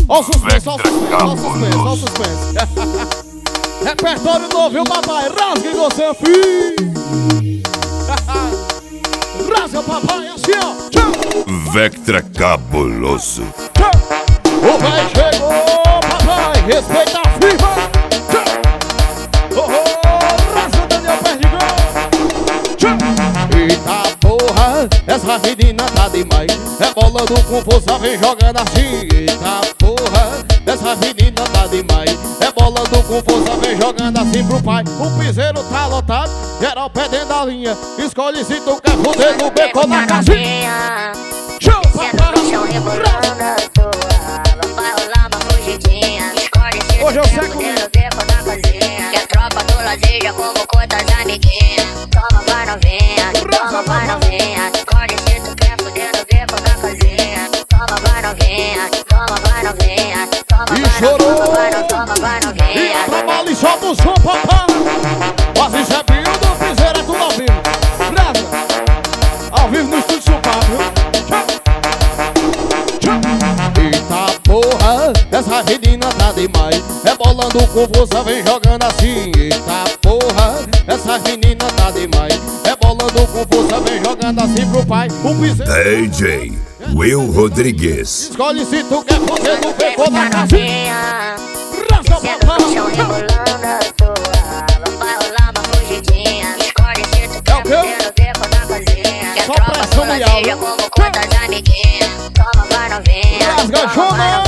Ó o suspense, ó o suspense, ó o suspense, ó o suspense. Repertório novo, viu, papai? Rasga em você, filho. Rasga, papai, assim, ó. Tchau. Vectra cabuloso. Tchau. O véi chegou, papai. Respeita a firma. Tchau. Rasga, Daniel Perdigão. Tchau. Eita porra, essa menina tá demais. Rebolando com força, vem jogando assim. Eita porra, essa menina tá demais. Rebolando com força, vem jogando assim pro pai. O piseiro tá lotado, geral pé dentro da linha. Escolhe se tu quer foder no beco ou na casinha. Show, papai! Hoje eu sei como que a tropa do lazer já convocou tuas amiguinhas. Toma, vai novinha, toma, vai novinha. Escolhe se tu quer foder no beco da casinha. Toma, vai novinha, toma, vai novinha. Toma, e chorou! vai E novinha. a trabalha e solta o som, papai! Quase recebeu do piseiro, é tudo ao vivo. Brasa! Ao vivo no estúdio São Paulo, viu? Eita porra, essa menina tá demais. Rebolando com força, vem jogando assim. Eita porra, essa menina tá demais. Rebolando com força, vem jogando assim pro pai. O piseiro DJ Will Rodrigues. escolhe se tu quer foder no beco ou na casinha. Rasga, Sendo no chão papai! rebolando à toa. Vai rolar uma fugidinha. Escolhe se tu quer foder no beco da casinha. Que a Só tropa pressão do e lazer já áudio. convocou tuas amiguinhas. Toma, vai novinha. Rasga, Toma, vai chama!